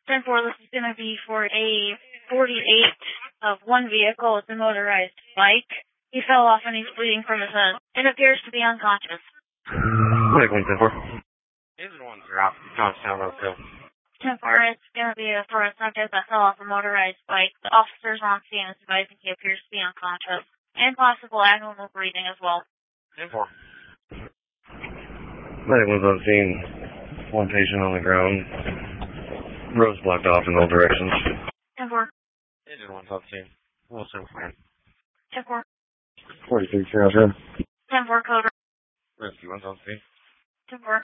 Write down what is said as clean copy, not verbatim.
10-4, this is going to be for a 48 of one vehicle. It's a motorized bike. He fell off and he's bleeding from his head. It appears to be unconscious. Medical 10-4. Engine 1 drop. Johnstown Road 2. 10-4, it's going to be for a subject that fell off a motorized bike. The officers on scene is advising he appears to be unconscious. And possible abnormal breathing as well. 10-4. Medical on scene. One patient on the ground. Roads blocked off in all directions. 10-4. Engine 1 top scene. Wilson Fire. 10-4. 43 Charles Road. 10-4 code. Rescue 1 top scene. 10-4.